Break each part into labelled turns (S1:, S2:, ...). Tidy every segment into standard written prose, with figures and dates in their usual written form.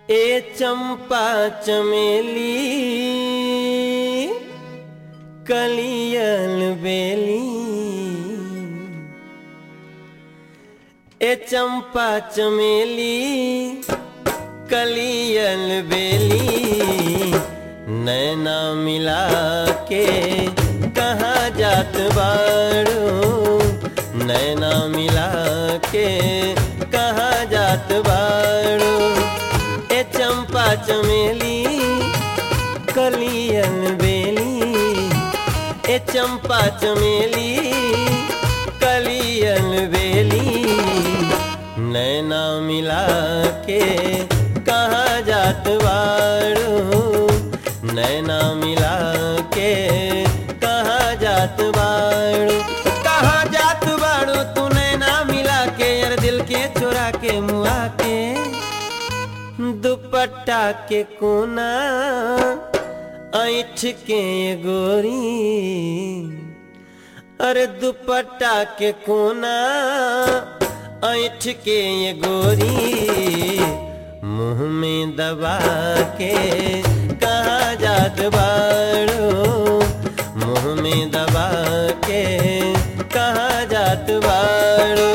S1: ए चंपा चमेली कलियल बेली, ए चंपा चमेली कलियल बेली, नैना मिला के कहाँ जात बाड़ो, नैना मिला के कहाँ जात बाड़ो। ए चंपा चमेली कलियल बेली, ए चंपा चमेली कलियल बेली, नैना मिला के कहाँ जात बाड़ो, नैना मिला के कहाँ जात बाड़ो। कहाँ जात बाड़ो तू नैना मिला के, यार दिल के चुरा के मुआ के, दुपट्टा के कोना ऐठ के गोरी, अरे दुपट्टा के कोना ऐठ के गोरी, मुँह में दबा के कहाँ जात बाड़ो, मुँह में दबा के कहाँ जात बाड़ो।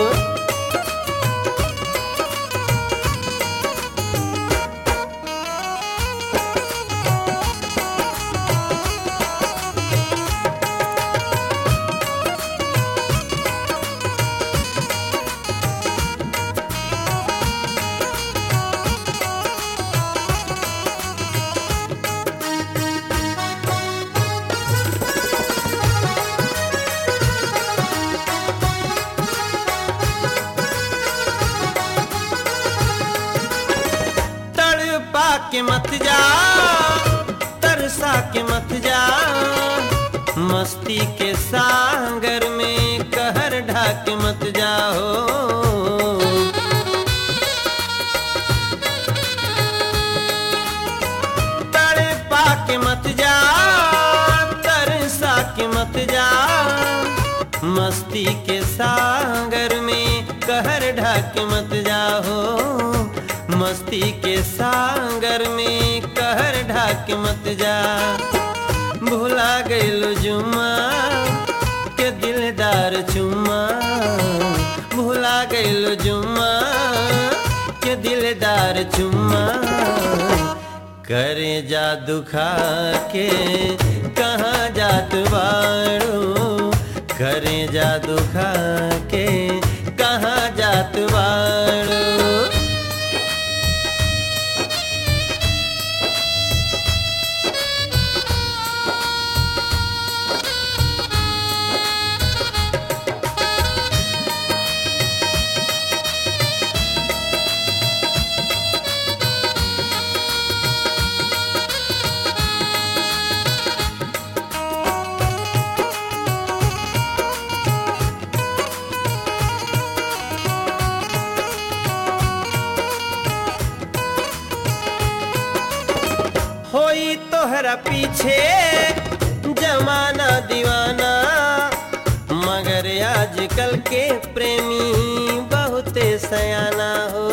S1: के मत जा तरसा के मत जा, मस्ती के सागर में कहर ढाक मत जाओ। तड़पा के मत जा तरसा के मत जा, मस्ती के सागर में कहर ढाक मत जाओ, मस्ती के सागर में कहर ढाक मत जा। भुला गइलो जुम्मा के दिलदार चुम्मा, भुला गइलो जुम्मा के दिलदार चुम्मा, करे जा दुखा के कहाँ जात बाड़ो, करे जा दुखा के कहाँ जात बाड़ो। होई तोहरा पीछे जमाना दीवाना, मगर आजकल के प्रेमी बहुते सयाना हो।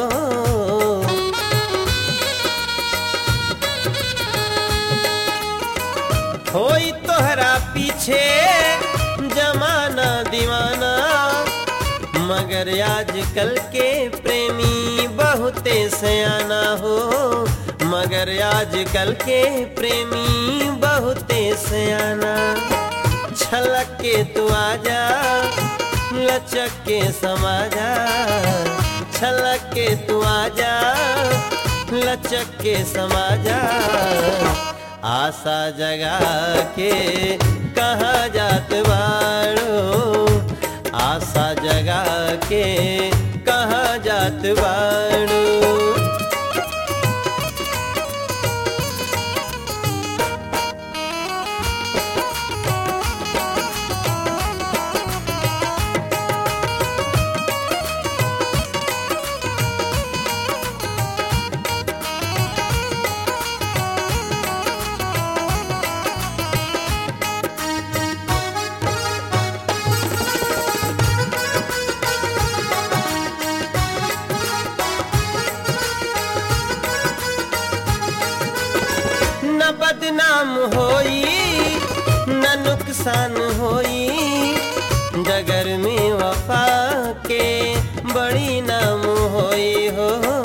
S1: होई तोहरा पीछे जमाना दीवाना, मगर आजकल के प्रेमी बहुते सयाना हो, मगर आजकल के प्रेमी बहुते सयाना। छलक के तू आजा लचक के समा जा, छलक के तू आजा लचक के समा जा, आशा जगा के कहाँ जात बाड़ो, आशा जगा के कहाँ जात बाड़ो। बदनाम होई न नुकसान होई, डगर में वफा के बड़ी नाम होई हो।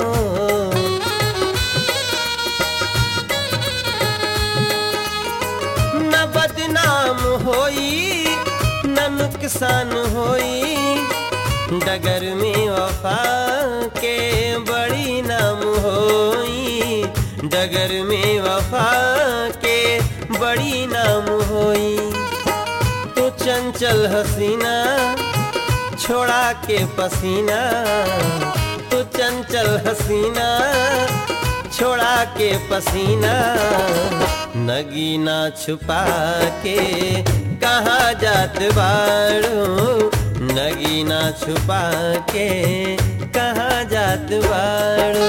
S1: न बदनाम होई न नुकसान होई, डगर में वफा के बड़ी नाम होई, डगर में वफा के बड़ी नाम होई। तू चंचल हसीना छोड़ा के पसीना, तू चंचल हसीना छोड़ा के पसीना, नगीना छुपा के कहाँ जात बाड़ू, नगीना छुपा के कहाँ जात बाड़ू।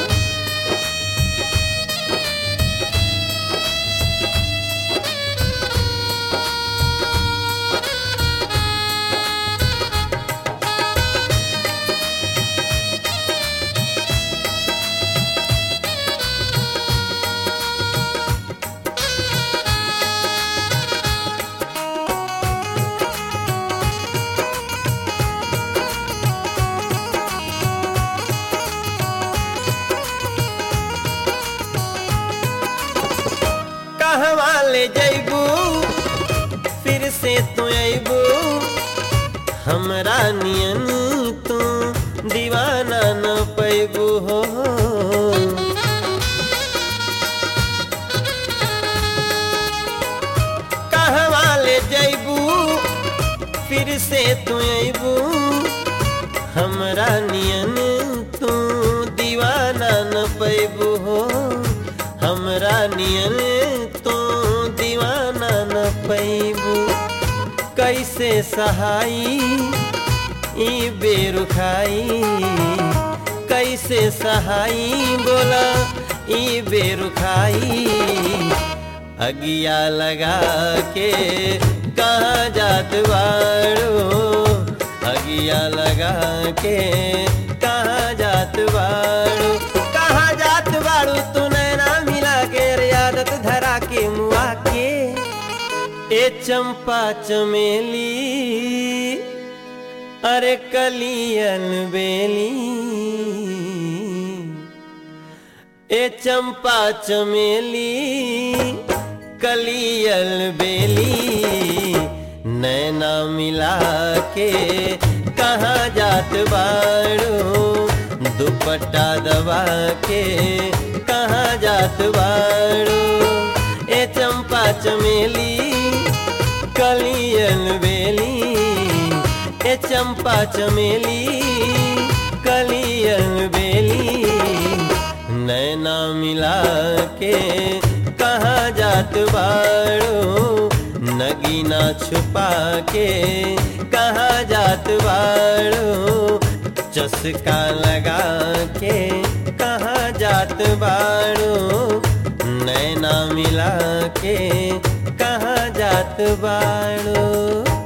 S1: कहवा ले जैबू फिर से तू अबू, हमरा नियन तू दीवाना न पैबू हो। कहवा ले जैबू फिर से तू अबू, हमरा नियन तू दीवाना न पैबू हो, हमरा नियन तो दीवाना न पैबू। कैसे सहाई ई बेरुखाई, कैसे सहाई बोला ई बेरुखाई, अगिया लगा के कहाँ जात बाड़ू, अगिया लगा के कहाँ जात बाड़ू, कहाँ जात बाड़ू तू नैना मिला के आदत धरा के मुआ के। ए चंपा चमेली अरे कलियन बेली, ए चंपा चमेली कलियल बेली, नैना मिला के कहाँ जात बाड़ू, दुपट्टा दबा के कहाँ जात बाड़ू। ए चंपा चमेली कलियल बेली, ए चंपा चमेली कलियल बेली, नैना मिला के कहाँ जात बाड़ू, नगीना छुपा के कहाँ जात बाड़ू, चस्का लगा के कहाँ जात बाड़ू, नैना मिला के कहाँ जात बाड़ू।